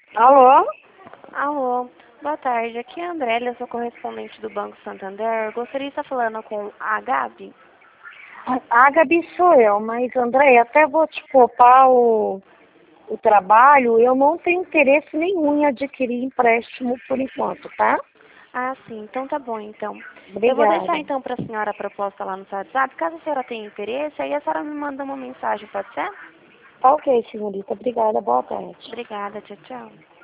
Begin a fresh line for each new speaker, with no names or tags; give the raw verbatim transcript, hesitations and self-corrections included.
Alô?
Alô, boa tarde. Aqui é a Andrélia, eu sou correspondente do Banco Santander. Eu gostaria de estar falando com a Gabi.
A Gabi sou eu, mas André, até vou te poupar o, o trabalho, eu não tenho interesse nenhum em adquirir empréstimo por enquanto, tá?
Ah, sim, então tá bom, então. Eu vou deixar
Obrigada.
então para a senhora a proposta lá no seu WhatsApp. Caso a senhora tenha interesse, aí a senhora me manda uma mensagem, pode ser?
Ok, senhorita, obrigada, boa tarde.
Obrigada, tchau, tchau.